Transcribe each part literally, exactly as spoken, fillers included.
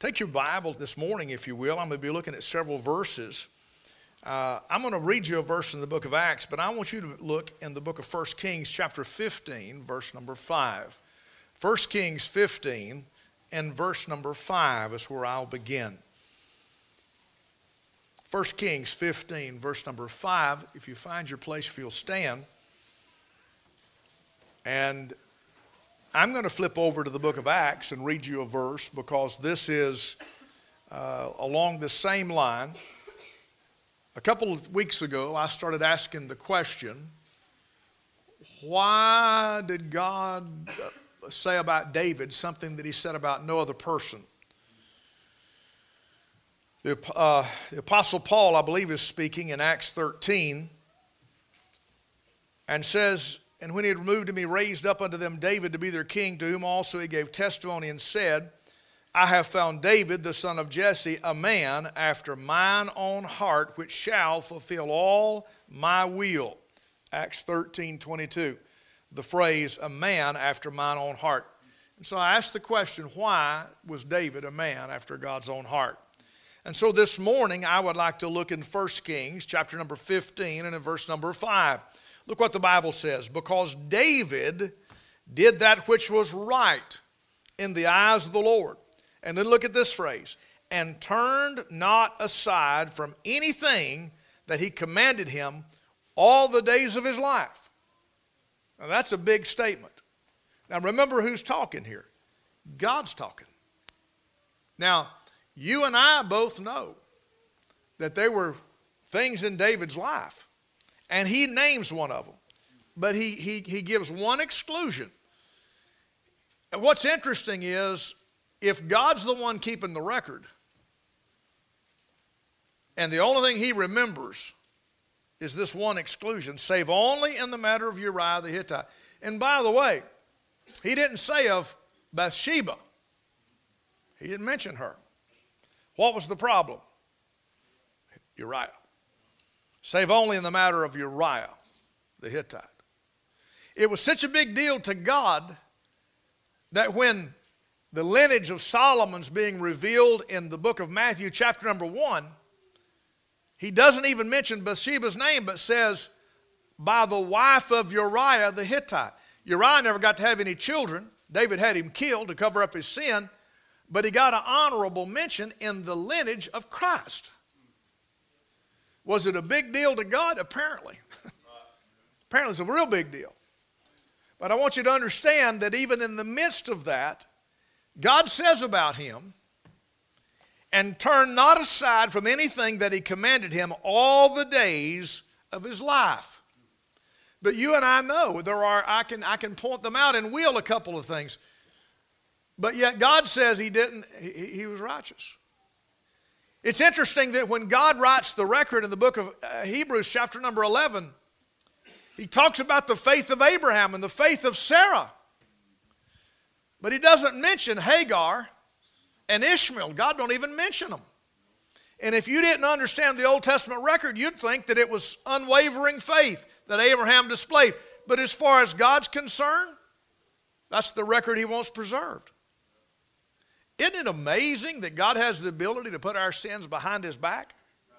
Take your Bible this morning, if you will. I'm going to be looking at several verses. Uh, I'm going to read you a verse in the book of Acts, but I want you to look in the book of First Kings chapter fifteen, verse number five. First Kings fifteen and verse number five is where I'll begin. First Kings fifteen, verse number five. If you find your place, if you'll stand. And I'm going to flip over to the book of Acts and read you a verse because this is uh, along the same line. A couple of weeks ago, I started asking the question, why did God say about David something that he said about no other person? The, uh, the Apostle Paul, I believe, is speaking in Acts thirteen and says, "And when he had removed him, he raised up unto them David to be their king, to whom also he gave testimony and said, I have found David, the son of Jesse, a man after mine own heart, which shall fulfill all my will." Acts thirteen twenty-two. The phrase, a man after mine own heart. And so I asked the question, why was David a man after God's own heart? And so this morning, I would like to look in First Kings, chapter number fifteen, and in verse number five. Look what the Bible says. Because David did that which was right in the eyes of the Lord. And then look at this phrase. And turned not aside from anything that he commanded him all the days of his life. Now that's a big statement. Now remember who's talking here. God's talking. Now, you and I both know that there were things in David's life. And he names one of them. But he, he, he gives one exclusion. And what's interesting is, if God's the one keeping the record, and the only thing he remembers is this one exclusion, save only in the matter of Uriah the Hittite. And by the way, he didn't say of Bathsheba. He didn't mention her. What was the problem? Uriah. Save only in the matter of Uriah the Hittite. It was such a big deal to God that when the lineage of Solomon's being revealed in the book of Matthew chapter number one, he doesn't even mention Bathsheba's name, but says, by the wife of Uriah the Hittite. Uriah never got to have any children. David had him killed to cover up his sin, but he got an honorable mention in the lineage of Christ. Was it a big deal to God? Apparently. Apparently it's a real big deal. But I want you to understand that even in the midst of that, God says about him, and turn not aside from anything that he commanded him all the days of his life. But you and I know there are, I can, I can point them out and will a couple of things. But yet God says he didn't, he, he was righteous. It's interesting that when God writes the record in the book of Hebrews chapter number eleven, he talks about the faith of Abraham and the faith of Sarah. But he doesn't mention Hagar and Ishmael. God don't even mention them. And if you didn't understand the Old Testament record, you'd think that it was unwavering faith that Abraham displayed. But as far as God's concerned, that's the record he wants preserved. Isn't it amazing that God has the ability to put our sins behind his back?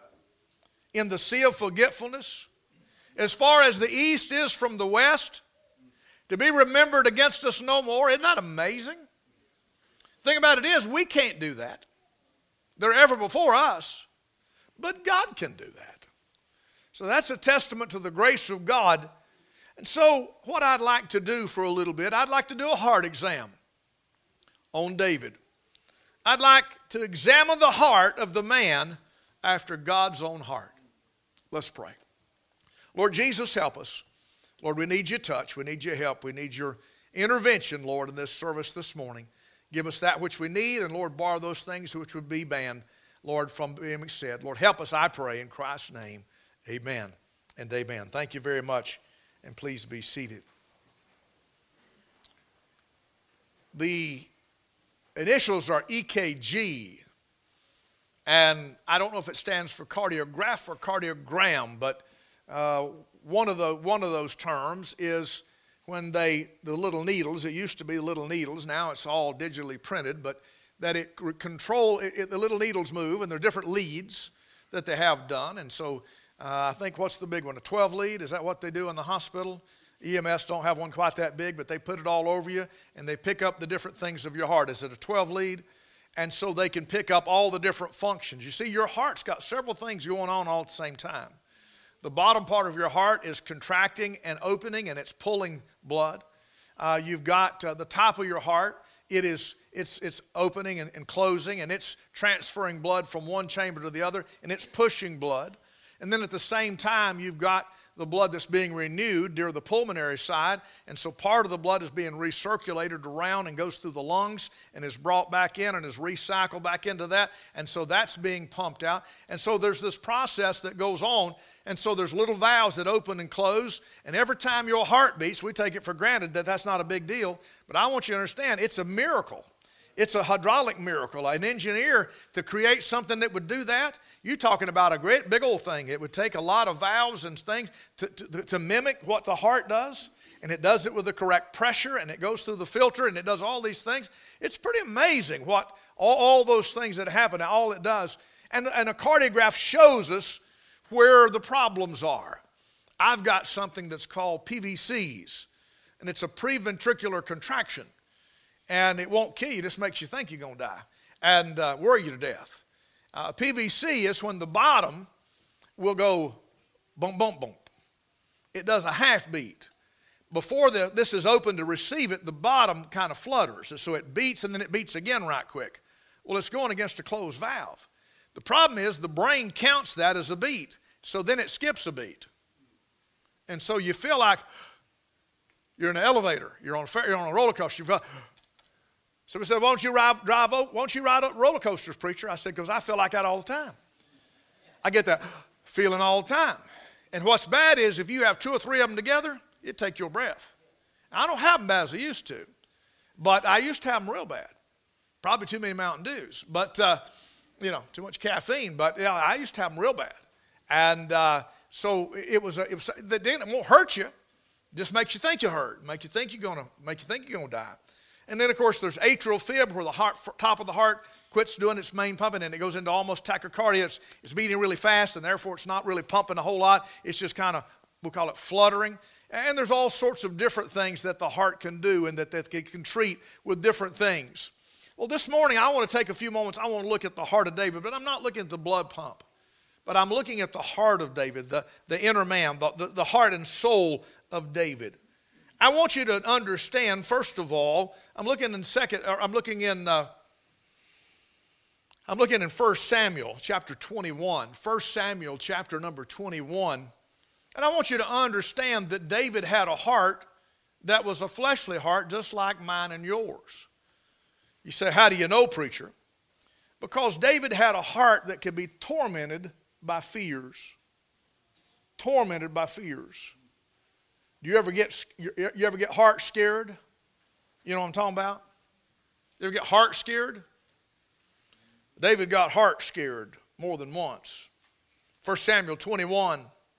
In the sea of forgetfulness? As far as the east is from the west, to be remembered against us no more. Isn't that amazing? The thing about it is, we can't do that. They're ever before us, but God can do that. So that's a testament to the grace of God. And so what I'd like to do for a little bit, I'd like to do a heart exam on David. I'd like to examine the heart of the man after God's own heart. Let's pray. Lord Jesus, help us. Lord, we need your touch. We need your help. We need your intervention, Lord, in this service this morning. Give us that which we need, and Lord, bar those things which would be banned, Lord, from being said. Lord, help us, I pray, in Christ's name. Amen and amen. Thank you very much, and please be seated. The initials are E K G, and I don't know if it stands for cardiograph or cardiogram, but uh, one of the one of those terms is when they the little needles. It used to be little needles. Now it's all digitally printed, but that it control, it, it, the little needles move, and there are different leads that they have done. And so uh, I think, what's the big one, a twelve lead? Is that what they do in the hospital? E M S don't have one quite that big, but they put it all over you, and they pick up the different things of your heart. Is it a twelve lead? And so they can pick up all the different functions. You see, your heart's got several things going on all at the same time. The bottom part of your heart is contracting and opening, and it's pulling blood. Uh, you've got uh, the top of your heart. It is, it's, it's opening and, and closing, and it's transferring blood from one chamber to the other, and it's pushing blood. And then at the same time, you've got the blood that's being renewed near the pulmonary side, and so part of the blood is being recirculated around and goes through the lungs and is brought back in and is recycled back into that, and so that's being pumped out. And so there's this process that goes on, and so there's little valves that open and close, and every time your heart beats, we take it for granted that that's not a big deal, but I want you to understand, it's a miracle. It's a hydraulic miracle. An engineer to create something that would do that, you're talking about a great big old thing. It would take a lot of valves and things to, to, to mimic what the heart does, and it does it with the correct pressure, and it goes through the filter, and it does all these things. It's pretty amazing what all, all those things that happen, all it does. And, and a cardiograph shows us where the problems are. I've got something that's called P V Cs, and it's a preventricular contraction. And it won't kill you, it just makes you think you're going to die and uh, worry you to death. Uh, P V C is when the bottom will go bump, bump, bump. It does a half beat. Before the, this is open to receive it, the bottom kind of flutters. So it beats and then it beats again right quick. Well, it's going against a closed valve. The problem is the brain counts that as a beat. So then it skips a beat. And so you feel like you're in an elevator. You're on a, you're on a roller coaster. You feel, somebody said, why don't you ride, drive, why don't you ride up roller coasters, preacher? I said, because I feel like that all the time. I get that feeling all the time. And what's bad is if you have two or three of them together, it takes your breath. I don't have them bad as I used to, but I used to have them real bad. Probably too many Mountain Dews, but, uh, you know, too much caffeine. But, yeah, I used to have them real bad. And uh, so it was, a, it was, it won't hurt you. It just makes you think you hurt. Make you think you're going to, make you think you're going to die. And then, of course, there's atrial fib, where the heart, top of the heart quits doing its main pumping, and it goes into almost tachycardia. It's, it's beating really fast, and therefore it's not really pumping a whole lot. It's just kind of, we'll call it fluttering. And there's all sorts of different things that the heart can do and that, that it can treat with different things. Well, this morning I want to take a few moments. I want to look at the heart of David, but I'm not looking at the blood pump. But I'm looking at the heart of David, the, the inner man, the, the, the heart and soul of David. I want you to understand, first of all, I'm looking in second, or I'm looking in, uh, I'm looking in First Samuel chapter twenty-one. First Samuel chapter number twenty-one. And I want you to understand that David had a heart that was a fleshly heart, just like mine and yours. You say, how do you know, preacher? Because David had a heart that could be tormented by fears. Tormented by fears. Do you ever get, you ever get heart scared? You know what I'm talking about? You ever get heart scared? David got heart scared more than once. First Samuel twenty-one.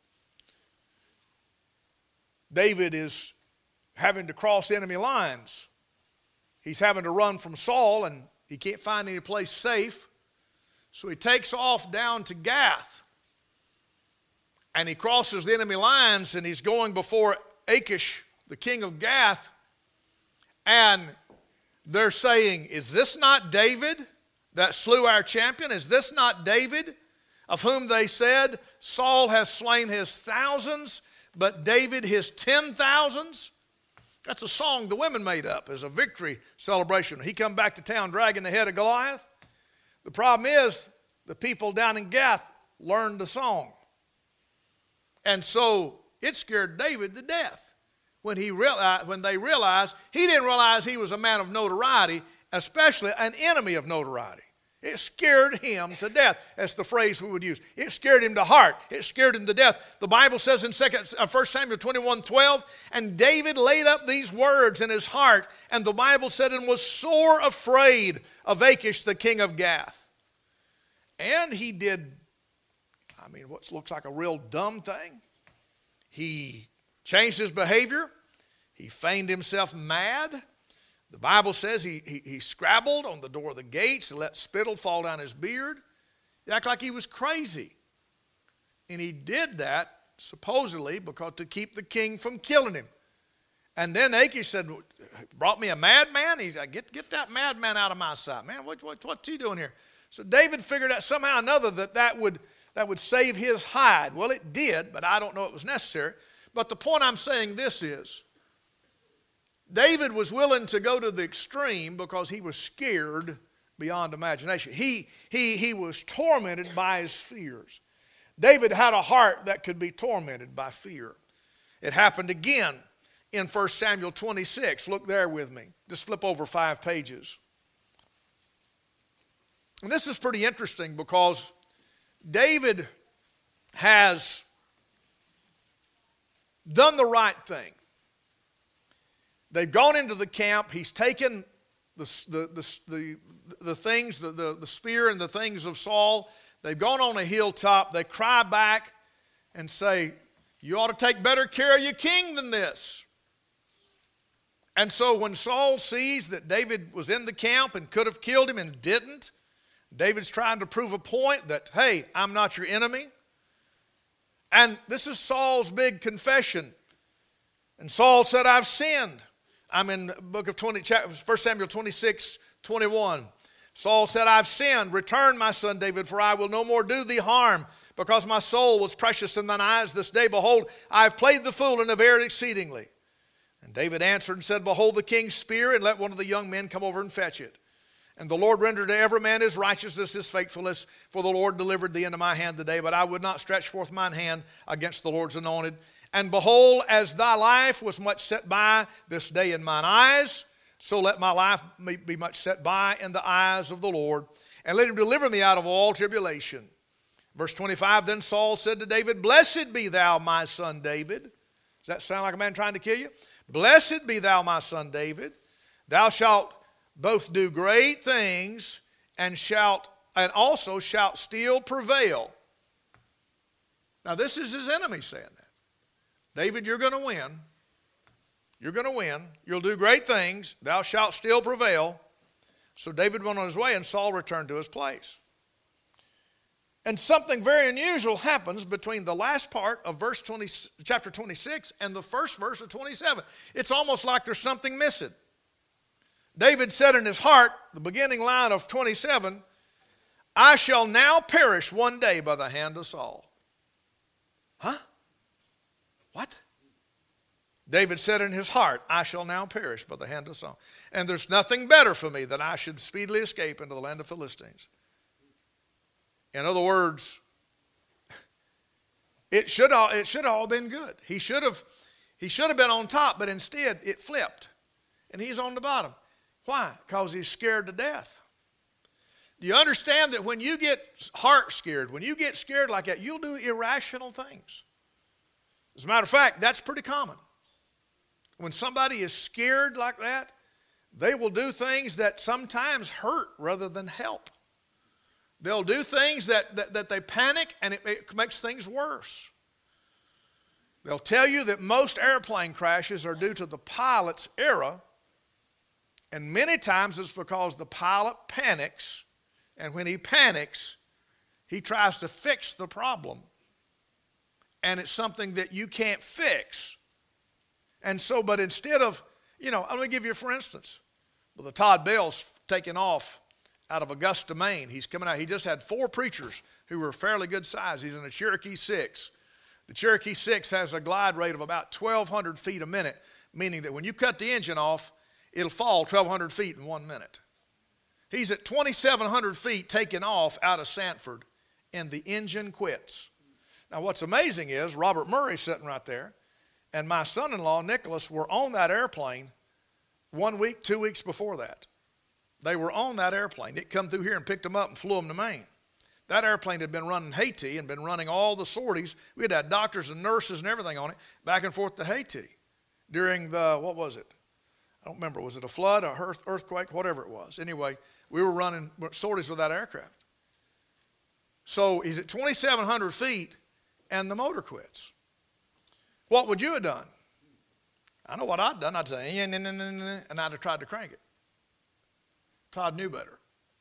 David is having to cross enemy lines. He's having to run from Saul, and he can't find any place safe. So he takes off down to Gath. And he crosses the enemy lines, and he's going before Achish, the king of Gath, and they're saying, is this not David that slew our champion? Is this not David, of whom they said, Saul has slain his thousands, but David his ten thousands? That's a song the women made up as a victory celebration. He come back to town dragging the head of Goliath. The problem is, the people down in Gath learned the song. And so it scared David to death when, he realized, when they realized he didn't realize he was a man of notoriety, especially an enemy of notoriety. It scared him to death. That's the phrase we would use. It scared him to heart. It scared him to death. The Bible says in First Samuel twenty-one twelve, and David laid up these words in his heart, and the Bible said, and was sore afraid of Achish, the king of Gath. And he did, I mean, what looks like a real dumb thing. He changed his behavior. He feigned himself mad. The Bible says he, he, he scrabbled on the door of the gates and let spittle fall down his beard. He acted like he was crazy. And he did that supposedly because to keep the king from killing him. And then Achish said, brought me a madman? He said, get, get that madman out of my sight. Man, what, what, what's he doing here? So David figured out somehow or another that that would, that would save his hide. Well, it did, but I don't know it was necessary. But the point I'm saying this is, David was willing to go to the extreme because he was scared beyond imagination. He, he, he was tormented by his fears. David had a heart that could be tormented by fear. It happened again in First Samuel twenty-six. Look there with me. Just flip over five pages. And this is pretty interesting because David has done the right thing. They've gone into the camp. He's taken the, the, the, the, the things, the, the, the spear and the things of Saul. They've gone on a hilltop. They cry back and say, you ought to take better care of your king than this. And so when Saul sees that David was in the camp and could have killed him and didn't, David's trying to prove a point that, hey, I'm not your enemy. And this is Saul's big confession. And Saul said, I've sinned. I'm in the book of twenty, First Samuel twenty-six, twenty-one. Saul said, I've sinned. Return, my son David, for I will no more do thee harm, because my soul was precious in thine eyes this day. Behold, I have played the fool and have erred exceedingly. And David answered and said, behold the king's spear, and let one of the young men come over and fetch it. And the Lord rendered to every man his righteousness, his faithfulness, for the Lord delivered thee into my hand today. But I would not stretch forth mine hand against the Lord's anointed. And behold, as thy life was much set by this day in mine eyes, so let my life be much set by in the eyes of the Lord. And let him deliver me out of all tribulation. Verse twenty-five, then Saul said to David, blessed be thou, my son David. Does that sound like a man trying to kill you? Blessed be thou, my son David. Thou shalt both do great things, and shalt and also shalt still prevail. Now this is his enemy saying that. David, you're going to win. You're going to win. You'll do great things. Thou shalt still prevail. So David went on his way, and Saul returned to his place. And something very unusual happens between the last part of verse twenty, chapter twenty-six and the first verse of twenty-seven. It's almost like there's something missing. David said in his heart, the beginning line of twenty-seven, I shall now perish one day by the hand of Saul. Huh? What? David said in his heart, I shall now perish by the hand of Saul. And there's nothing better for me than I should speedily escape into the land of Philistines. In other words, it should all, it should have all been good. He should have, he should have been on top, but instead it flipped. And he's on the bottom. Why? Because he's scared to death. Do you understand that when you get heart scared, when you get scared like that, you'll do irrational things? As a matter of fact, that's pretty common. When somebody is scared like that, they will do things that sometimes hurt rather than help. They'll do things that, that, that they panic, and it, it makes things worse. They'll tell you that most airplane crashes are due to the pilot's error, and many times it's because the pilot panics, and when he panics, he tries to fix the problem. And it's something that you can't fix. And so, but instead of, you know, let me give you for instance. Well, the Todd Bell's taking off out of Augusta, Maine. He's coming out. He just had four preachers who were fairly good size. He's in a Cherokee six. The Cherokee six has a glide rate of about twelve hundred feet a minute, meaning that when you cut the engine off, it'll fall twelve hundred feet in one minute. He's at twenty-seven hundred feet taking off out of Sanford, and the engine quits. Now, what's amazing is Robert Murray's sitting right there, and my son-in-law, Nicholas, were on that airplane one week, two weeks before that. They were on that airplane. It come through here and picked them up and flew them to Maine. That airplane had been running Haiti and been running all the sorties. We had had doctors and nurses and everything on it back and forth to Haiti during the, what was it? I don't remember. Was it a flood, a earth, earthquake, whatever it was? Anyway, we were running sorties with that aircraft. So he's at twenty-seven hundred feet, and the motor quits. What would you have done? I know what I'd done. I'd say, and I'd have tried to crank it. Todd knew better.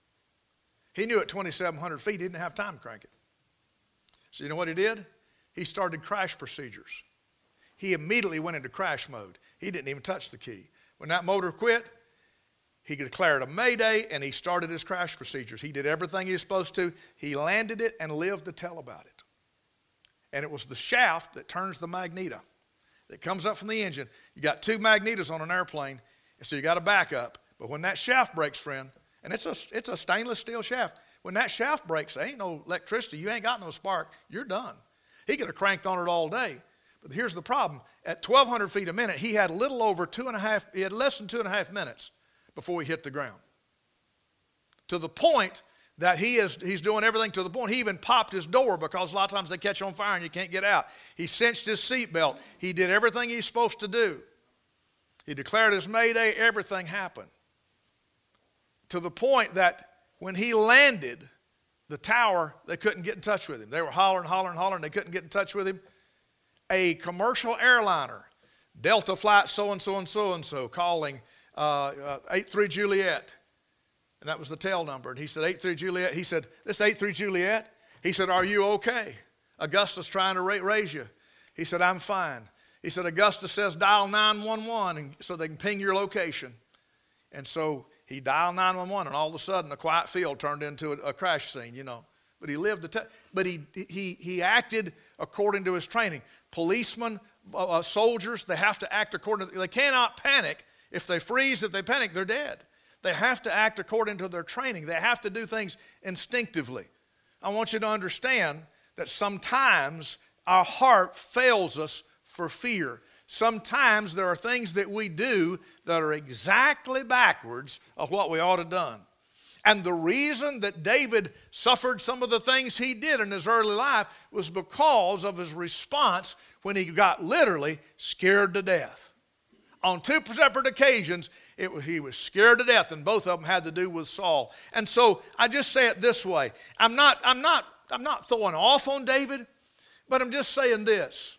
He knew at twenty-seven hundred feet he didn't have time to crank it. So you know what he did? He started crash procedures. He immediately went into crash mode. He didn't even touch the key. When that motor quit, he declared a mayday and he started his crash procedures. He did everything he was supposed to. He landed it and lived to tell about it. And it was the shaft that turns the magneto that comes up from the engine. You got two magnetos on an airplane, and so you got a backup. But when that shaft breaks, friend, and it's a, it's a stainless steel shaft, when that shaft breaks, there ain't no electricity. You ain't got no spark. You're done. He could have cranked on it all day. But here's the problem. At twelve hundred feet a minute, he had a little over two and a half, he had less than two and a half minutes before he hit the ground. To the point that he is, he's doing everything to the point. He even popped his door because a lot of times they catch on fire and you can't get out. He cinched his seatbelt. He did everything he's supposed to do. He declared his mayday. Everything happened. To the point that when he landed, the tower, they couldn't get in touch with him. They were hollering, hollering, hollering. They couldn't get in touch with him. A commercial airliner, Delta Flight so-and-so and so-and-so, calling uh, uh, eight three Juliet. And that was the tail number. And he said, eight three Juliet. He said, this eight three Juliet? He said, are you okay? Augustus trying to raise you. He said, I'm fine. He said, Augustus says dial nine one one and so they can ping your location. And so he dialed nine one one, and all of a sudden a quiet field turned into a, a crash scene, you know. But he lived, to but he, he, he acted according to his training. Policemen, uh, soldiers, they have to act according to, they cannot panic. If they freeze, if they panic, they're dead. They have to act according to their training. They have to do things instinctively. I want you to understand that sometimes our heart fails us for fear. Sometimes there are things that we do that are exactly backwards of what we ought to have done. And the reason that David suffered some of the things he did in his early life was because of his response when he got literally scared to death. On two separate occasions, it, he was scared to death, and both of them had to do with Saul. And so I just say it this way. I'm not, I'm not, I'm not throwing off on David, but I'm just saying this.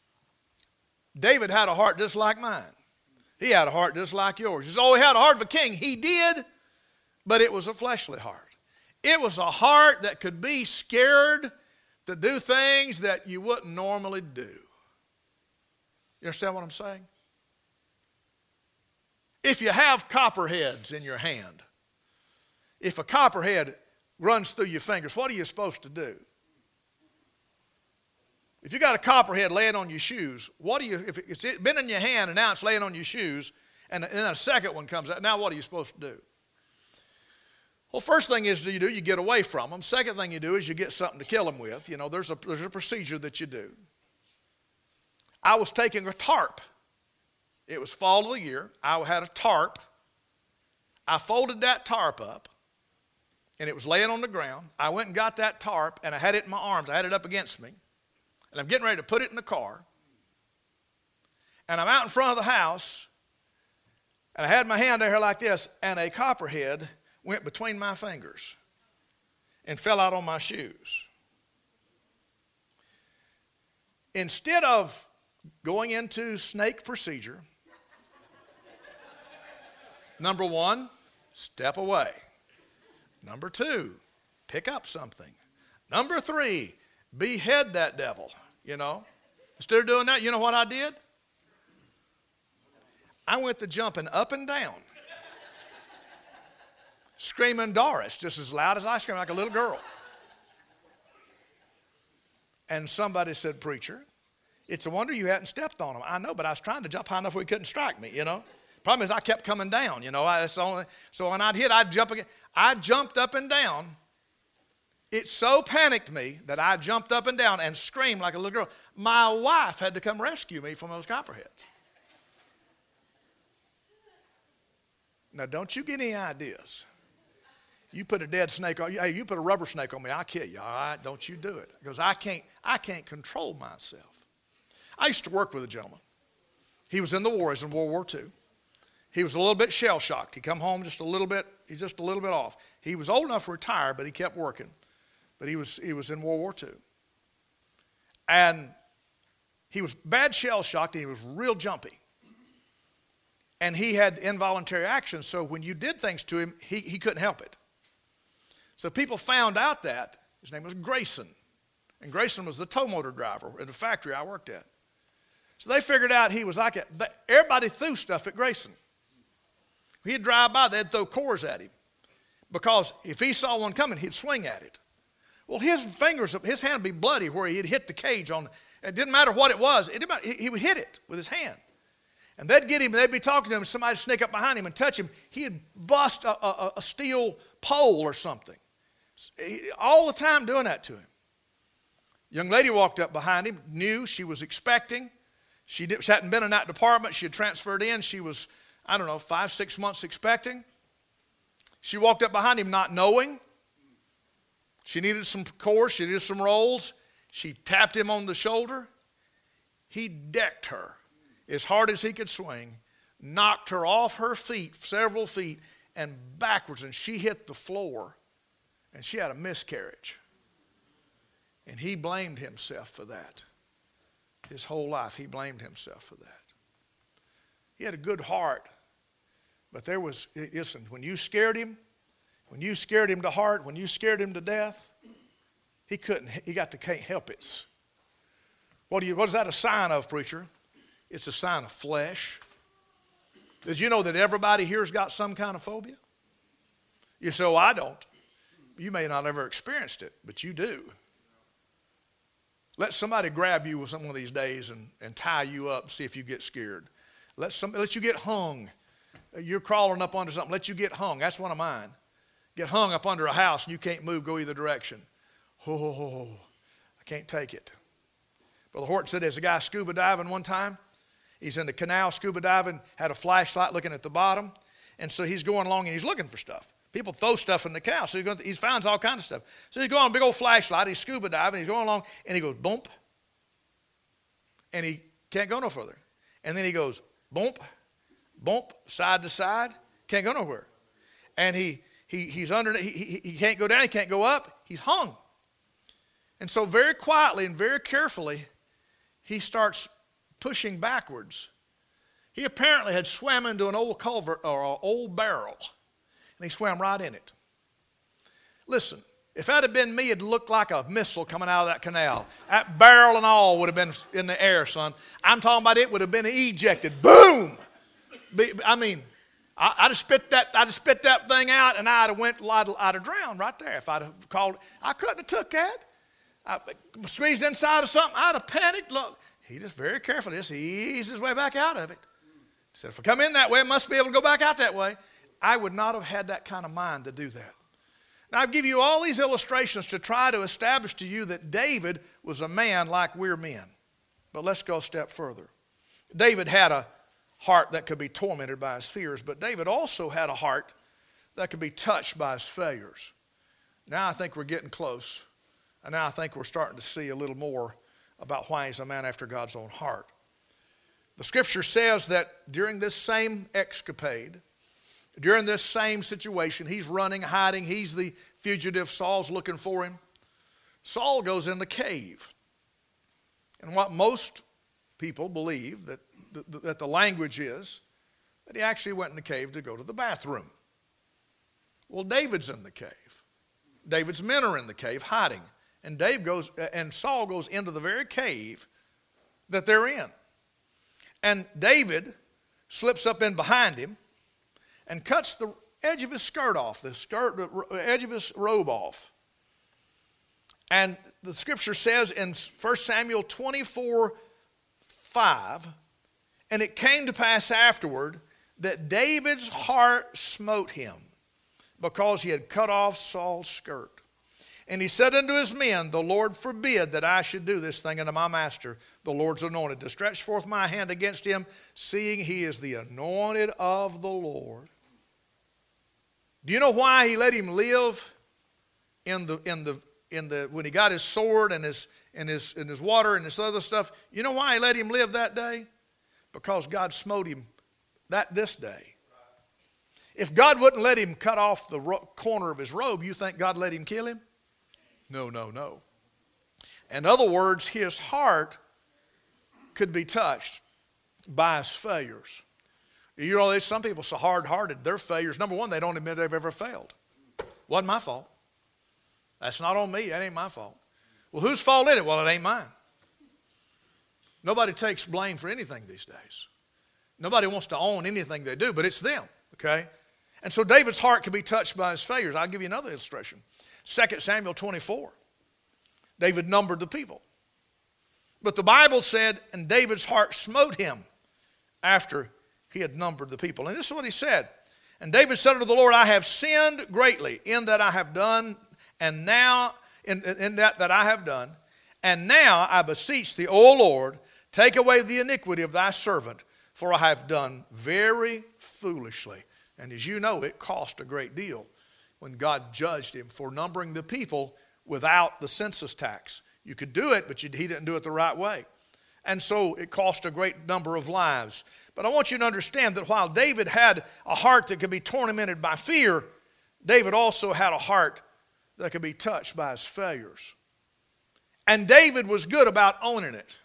David had a heart just like mine. He had a heart just like yours. You say, oh, he had a heart of a king. He did, but it was a fleshly heart. It was a heart that could be scared to do things that you wouldn't normally do. You understand what I'm saying? If you have copperheads in your hand, if a copperhead runs through your fingers, what are you supposed to do? If you got a copperhead laying on your shoes, what do you, if it's been in your hand and now it's laying on your shoes, and then a second one comes out, now what are you supposed to do? Well, first thing is you do, you get away from them. Second thing you do is you get something to kill them with. You know, there's a, there's a procedure that you do. I was taking a tarp. It was fall of the year. I had a tarp. I folded that tarp up, and it was laying on the ground. I went and got that tarp, and I had it in my arms. I had it up against me. And I'm getting ready to put it in the car. And I'm out in front of the house, and I had my hand there like this, and a copperhead went between my fingers and fell out on my shoes. Instead of going into snake procedure, number one, step away. Number two, pick up something. Number three, behead that devil, you know. Instead of doing that, you know what I did? I went to jumping up and down, screaming Doris just as loud as I screamed, like a little girl. And somebody said, preacher, it's a wonder you hadn't stepped on him. I know, but I was trying to jump high enough where he couldn't strike me, you know. Problem is I kept coming down, you know. I, that's the only, so when I'd hit, I'd jump again. I jumped up and down. It so panicked me that I jumped up and down and screamed like a little girl. My wife had to come rescue me from those copperheads. Now, don't you get any ideas. You put a dead snake on, hey, you put a rubber snake on me, I'll kill you, all right? Don't you do it. Because I can't, I can't control myself. I used to work with a gentleman. He was in the war. He was in World War Two. He was a little bit shell-shocked. He come home just a little bit, he's just a little bit off. He was old enough to retire, but he kept working. But he was, he was in World War Two. And he was bad shell-shocked, and he was real jumpy. And he had involuntary action, so when you did things to him, he, he couldn't help it. So people found out that. His name was Grayson. And Grayson was the tow motor driver at the factory I worked at. So they figured out he was like that. Everybody threw stuff at Grayson. He'd drive by, they'd throw cores at him. Because if he saw one coming, he'd swing at it. Well, his fingers, his hand would be bloody where he'd hit the cage on. It didn't matter what it was. It didn't matter, he, he would hit it with his hand. And they'd get him, and they'd be talking to him, and somebody would sneak up behind him and touch him. He'd bust a, a, a steel pole or something. All the time doing that to him. Young lady walked up behind him, knew she was expecting. She, did, she hadn't been in that department. She had transferred in. She was, I don't know, five, six months expecting. She walked up behind him not knowing. She needed some cores. She needed some rolls. She tapped him on the shoulder. He decked her as hard as he could swing, knocked her off her feet, several feet, and backwards, and she hit the floor, and she had a miscarriage. And he blamed himself for that. His whole life, he blamed himself for that. He had a good heart, but there was, listen, when you scared him, when you scared him to heart, when you scared him to death, he couldn't, he got to can't help it. What, do you, what is that a sign of, preacher? It's a sign of flesh. Did you know that everybody here's got some kind of phobia? You say, oh, I don't. You may not have ever experienced it, but you do. Let somebody grab you some of these days and, and tie you up and see if you get scared. Let, some, let you get hung. You're crawling up under something. Let you get hung. That's one of mine. Get hung up under a house and you can't move, go either direction. Oh, I can't take it. Brother Horton said there's a guy scuba diving one time. He's in the canal scuba diving, had a flashlight looking at the bottom. And so he's going along and he's looking for stuff. People throw stuff in the canal, so he's going, he finds all kinds of stuff. So he's going on a big old flashlight, he's scuba diving, he's going along, and he goes, bump. And he can't go no further. And then he goes, bump, bump, side to side, can't go nowhere. And he, he, he's under, he, he, he can't go down, he can't go up, he's hung. And so very quietly and very carefully, he starts pushing backwards. He apparently had swam into an old culvert or an old barrel. And he swam right in it. Listen, if that had been me, it'd look like a missile coming out of that canal. That barrel and all would have been in the air, son. I'm talking about it would have been ejected. Boom! I mean, I'd have spit that, I'd have spit that thing out, and I'd have went, I'd, I'd have drowned right there if I'd have called it. I couldn't have took that. I squeezed inside of something, I'd have panicked. Look, he just very carefully just eased his way back out of it. He said, if I come in that way, I must be able to go back out that way. I would not have had that kind of mind to do that. Now, I give you all these illustrations to try to establish to you that David was a man like we're men. But let's go a step further. David had a heart that could be tormented by his fears, but David also had a heart that could be touched by his failures. Now I think we're getting close, and now I think we're starting to see a little more about why he's a man after God's own heart. The scripture says that during this same escapade, during this same situation, he's running, hiding, he's the fugitive, Saul's looking for him. Saul goes in the cave. And what most people believe that the, that the language is, that he actually went in the cave to go to the bathroom. Well, David's in the cave. David's men are in the cave hiding. And Dave goes, and Saul goes into the very cave that they're in. And David slips up in behind him and cuts the edge of his skirt off, the skirt, the edge of his robe off. And the scripture says in First Samuel twenty-four five, and it came to pass afterward that David's heart smote him because he had cut off Saul's skirt. And he said unto his men, the Lord forbid that I should do this thing unto my master, the Lord's anointed, to stretch forth my hand against him, seeing he is the anointed of the Lord. Do you know why he let him live in the in the in the when he got his sword and his and his and his water and this other stuff? You know why he let him live that day? Because God smote him that this day. If God wouldn't let him cut off the ro- corner of his robe, you think God let him kill him? No, no, no. In other words, his heart could be touched by his failures. You know, there's some people so hard-hearted, their failures, number one, they don't admit they've ever failed. Wasn't my fault. That's not on me. That ain't my fault. Well, whose fault is it? Well, it ain't mine. Nobody takes blame for anything these days. Nobody wants to own anything they do, but it's them, okay? And so David's heart can be touched by his failures. I'll give you another illustration. Second Samuel twenty-four. David numbered the people. But the Bible said, and David's heart smote him after he had numbered the people. And this is what he said. And David said unto the Lord, I have sinned greatly in that I have done, and now, in, in that that I have done, and now I beseech thee, O Lord, take away the iniquity of thy servant, for I have done very foolishly. And as you know, it cost a great deal when God judged him for numbering the people without the census tax. You could do it, but you, he didn't do it the right way. And so it cost a great number of lives. But I want you to understand that while David had a heart that could be tormented by fear, David also had a heart that could be touched by his failures. And David was good about owning it.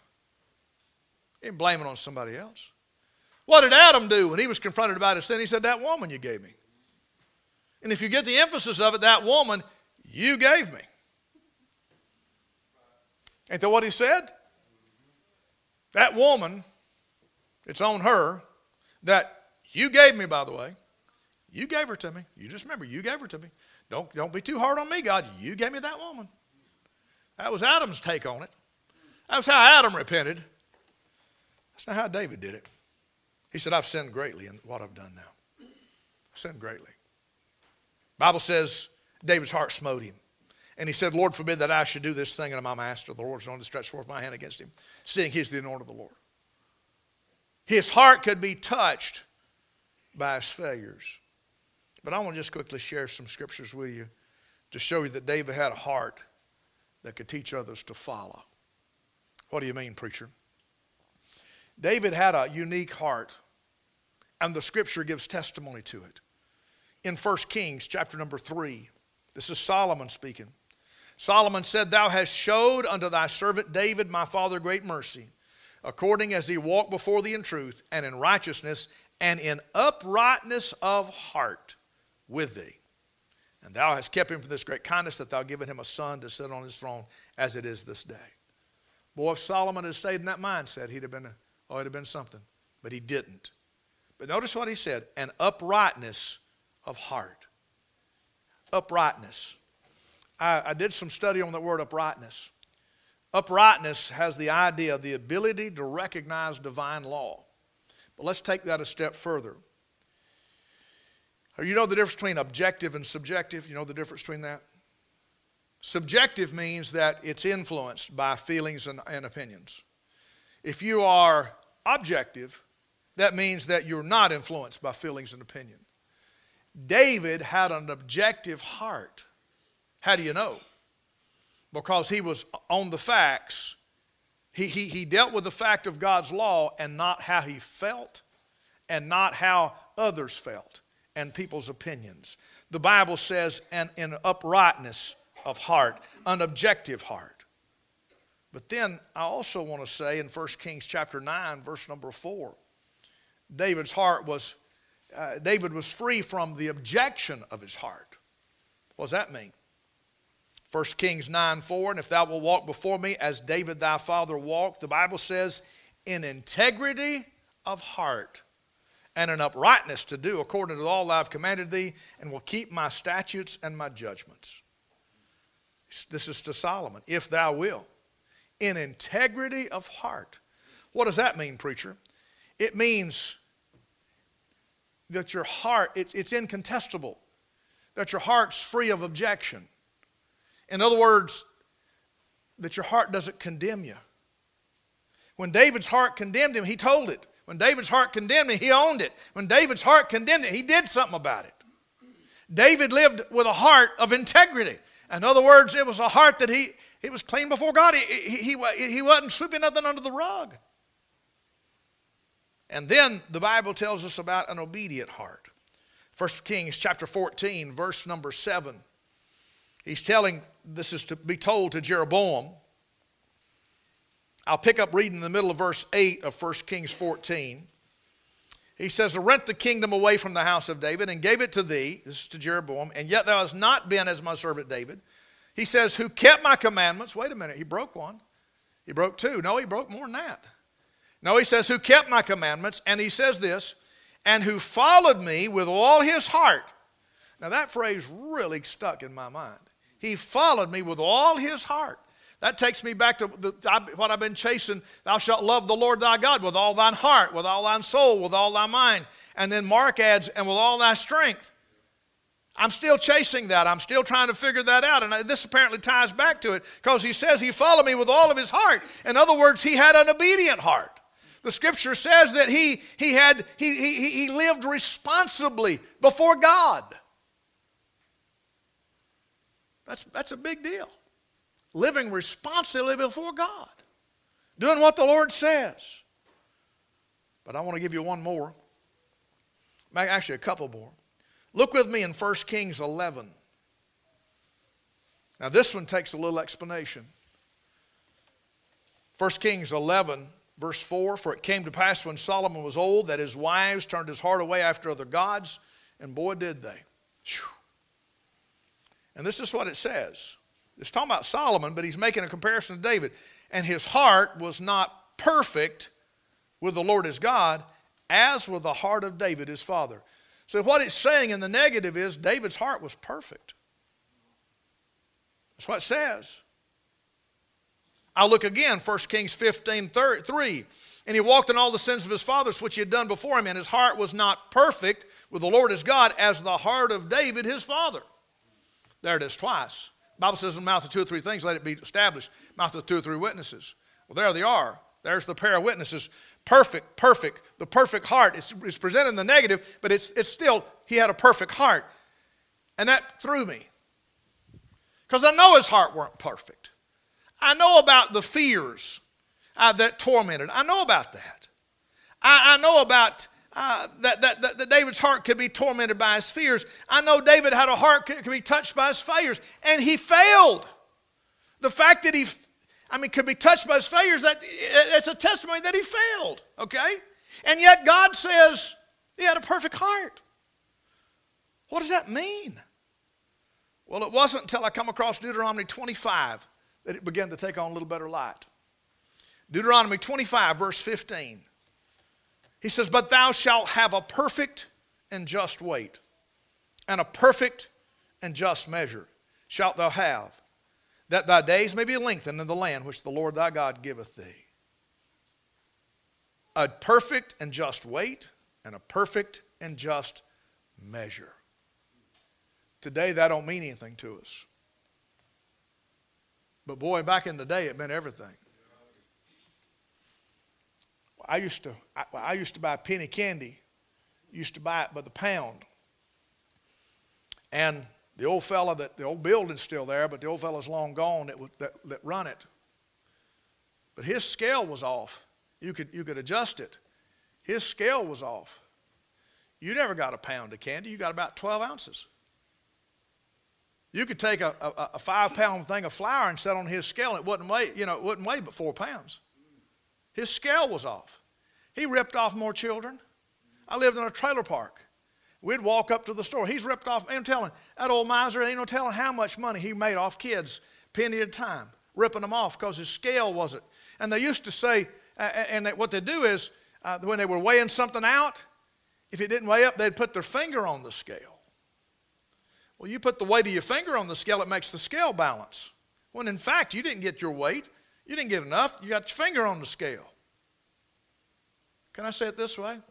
He didn't blame it on somebody else. What did Adam do when he was confronted about his sin? He said, that woman you gave me. And if you get the emphasis of it, that woman you gave me. Ain't that what he said? That woman, it's on her, that you gave me, by the way. You gave her to me. You just remember, you gave her to me. Don't, don't be too hard on me, God. You gave me that woman. That was Adam's take on it. That was how Adam repented. That's not how David did it. He said, I've sinned greatly in what I've done now. I've sinned greatly. The Bible says David's heart smote him. And he said, Lord forbid that I should do this thing unto my master. The Lord's going to stretch forth my hand against him, seeing he's the anointed of the Lord. His heart could be touched by his failures. But I want to just quickly share some scriptures with you to show you that David had a heart that could teach others to follow. What do you mean, preacher? David had a unique heart, and the scripture gives testimony to it. In First Kings chapter number three, this is Solomon speaking. Solomon said, Thou hast showed unto thy servant David my father great mercy, according as he walked before thee in truth and in righteousness and in uprightness of heart with thee. And thou hast kept him for this great kindness, that thou hast given him a son to sit on his throne as it is this day. Boy, if Solomon had stayed in that mindset, he'd have been, a, oh, it'd have been something. But he didn't. But notice what he said, an uprightness of heart. Uprightness. I, I did some study on that word uprightness. Uprightness has the idea of the ability to recognize divine law. But let's take that a step further. You know the difference between objective and subjective? You know the difference between that? Subjective means that it's influenced by feelings and, and opinions. If you are objective, that means that you're not influenced by feelings and opinion. David had an objective heart. How do you know? Because he was on the facts. He, he, he dealt with the fact of God's law and not how he felt and not how others felt and people's opinions. The Bible says, and in uprightness of heart, an objective heart. But then I also want to say in First Kings chapter nine, verse number four, David's heart was, uh, David was free from the objection of his heart. What does that mean? First Kings nine four, and if thou wilt walk before me as David thy father walked, the Bible says, in integrity of heart and an uprightness to do according to all I have commanded thee, and will keep my statutes and my judgments. This is to Solomon, if thou wilt. In integrity of heart. What does that mean, preacher? It means that your heart, it's, it's incontestable, that your heart's free of objection. In other words, that your heart doesn't condemn you. When David's heart condemned him, he told it. When David's heart condemned him, he owned it. When David's heart condemned it, he did something about it. David lived with a heart of integrity. In other words, it was a heart that he, he was clean before God. He, he, he, he wasn't sweeping nothing under the rug. And then the Bible tells us about an obedient heart. First Kings chapter fourteen, verse number seven. He's telling, this is to be told to Jeroboam. I'll pick up reading in the middle of verse eight of First Kings fourteen. He says, rent the kingdom away from the house of David and gave it to thee, this is to Jeroboam, and yet thou hast not been as my servant David. He says, who kept my commandments. Wait a minute, he broke one. He broke two. No, he broke more than that. No, he says, who kept my commandments. And he says this, and who followed me with all his heart. Now that phrase really stuck in my mind. He followed me with all his heart. That takes me back to the, what I've been chasing. Thou shalt love the Lord thy God with all thine heart, with all thine soul, with all thy mind. And then Mark adds, and with all thy strength. I'm still chasing that. I'm still trying to figure that out. And this apparently ties back to it because he says he followed me with all of his heart. In other words, he had an obedient heart. The scripture says that he, he, had, he, he, he lived responsibly before God. That's, that's a big deal. Living responsibly before God. Doing what the Lord says. But I want to give you one more. Actually, a couple more. Look with me in First Kings eleven. Now this one takes a little explanation. First Kings eleven, verse four. For it came to pass when Solomon was old that his wives turned his heart away after other gods. And boy, did they. Whew. And this is what it says. It's talking about Solomon, but he's making a comparison to David. And his heart was not perfect with the Lord his God, as was the heart of David his father. So what it's saying in the negative is David's heart was perfect. That's what it says. I'll look again, First Kings fifteen, three. And he walked in all the sins of his fathers, which he had done before him, and his heart was not perfect with the Lord his God, as the heart of David his father. There it is twice. The Bible says in the mouth of two or three things, let it be established. Mouth of two or three witnesses. Well, there they are. There's the pair of witnesses. Perfect, perfect. The perfect heart. It's, it's presented in the negative, but it's, it's still, he had a perfect heart. And that threw me. Because I know his heart weren't perfect. I know about the fears uh, that tormented. I know about that. I, I know about uh, that, that, that, that David's heart could be tormented by his fears. I know David had a heart that could be touched by his failures. And he failed. The fact that he I mean, could be touched by his failures, that, it's a testimony that he failed, okay? And yet God says he had a perfect heart. What does that mean? Well, it wasn't until I come across Deuteronomy twenty-five that it began to take on a little better light. Deuteronomy twenty-five, verse fifteen. He says, but thou shalt have a perfect and just weight, and a perfect and just measure shalt thou have, that thy days may be lengthened in the land which the Lord thy God giveth thee. A perfect and just weight and a perfect and just measure. Today that don't mean anything to us. But boy, back in the day it meant everything. I used to, I, I used to buy penny candy. Used to buy it by the pound. And the old fella, that the old building's still there, but the old fella's long gone that, would, that, that run it. But his scale was off. You could, you could adjust it. His scale was off. You never got a pound of candy. You got about twelve ounces. You could take a, a, a five-pound thing of flour and set on his scale, and it wouldn't weigh, you know, it wouldn't weigh but four pounds. His scale was off. He ripped off more children. I lived in a trailer park. We'd walk up to the store. He's ripped off. I'm telling that old miser, ain't no telling how much money he made off kids, penny at a time, ripping them off because his scale wasn't. And they used to say, uh, and that what they do is, uh, when they were weighing something out, if it didn't weigh up, they'd put their finger on the scale. Well, you put the weight of your finger on the scale, it makes the scale balance. When in fact, you didn't get your weight. You didn't get enough. You got your finger on the scale. Can I say it this way?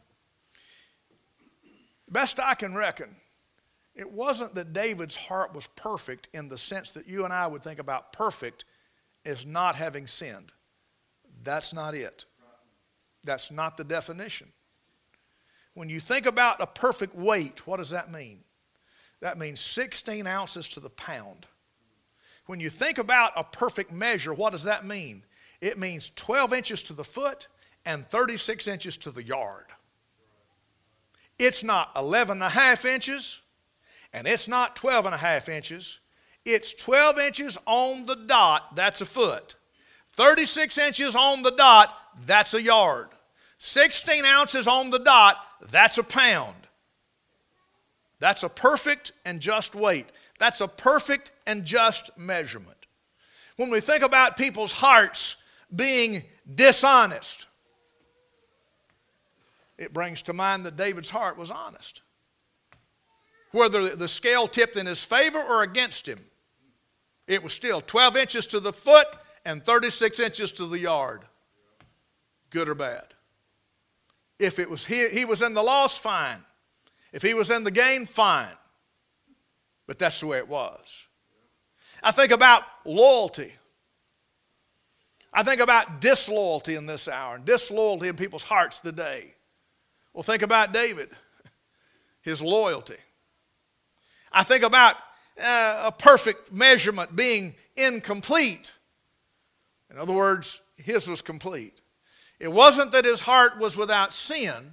Best I can reckon, it wasn't that David's heart was perfect in the sense that you and I would think about perfect as not having sinned. That's not it. That's not the definition. When you think about a perfect weight, what does that mean? That means sixteen ounces to the pound. When you think about a perfect measure, what does that mean? It means twelve inches to the foot and thirty-six inches to the yard. It's not eleven and a half inches, and it's not twelve and a half inches. It's twelve inches on the dot, that's a foot. thirty-six inches on the dot, that's a yard. sixteen ounces on the dot, that's a pound. That's a perfect and just weight. That's a perfect and just measurement. When we think about people's hearts being dishonest, it brings to mind that David's heart was honest. Whether the scale tipped in his favor or against him, it was still twelve inches to the foot and thirty-six inches to the yard. Good or bad. If it was he, he was in the loss, fine. If he was in the gain, fine. But that's the way it was. I think about loyalty. I think about disloyalty in this hour, and disloyalty in people's hearts today. Well, think about David, his loyalty. I think about uh, a perfect measurement being incomplete. In other words, his was complete. It wasn't that his heart was without sin,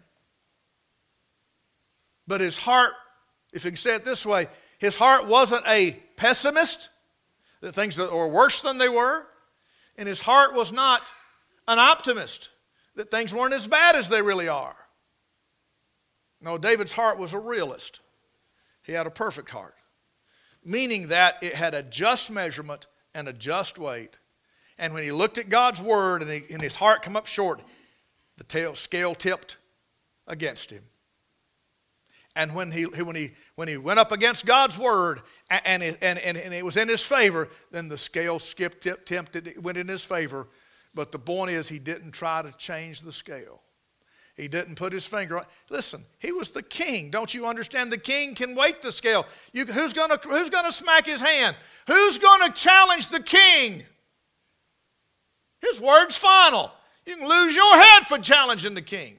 but his heart, if you can say it this way, his heart wasn't a pessimist, that things that were worse than they were, and his heart was not an optimist, that things weren't as bad as they really are. No, David's heart was a realist. He had a perfect heart, meaning that it had a just measurement and a just weight. And when he looked at God's word and, he, and his heart come up short, the tail, scale tipped against him. And when he, when he, when he went up against God's word and, and, and, and it was in his favor, then the scale skipped, tipped, tipped, it went in his favor. But the point is, he didn't try to change the scale. He didn't put his finger on. Listen, he was the king. Don't you understand? The king can weight the scale. You, who's going to who's going to smack his hand? Who's going to challenge the king? His word's final. You can lose your head for challenging the king.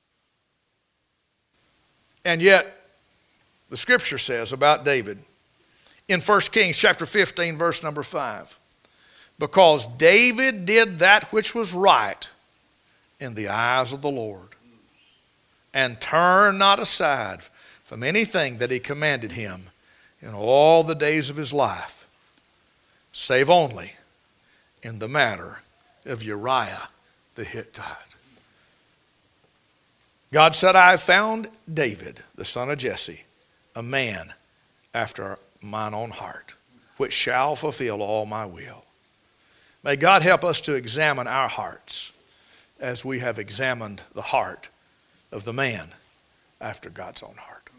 And yet, the scripture says about David in First Kings chapter fifteen, verse number five, because David did that which was right in the eyes of the Lord, and turned not aside from anything that he commanded him in all the days of his life, save only in the matter of Uriah the Hittite. God said, I have found David, the son of Jesse, a man after mine own heart, which shall fulfill all my will. May God help us to examine our hearts as we have examined the heart of the man after God's own heart.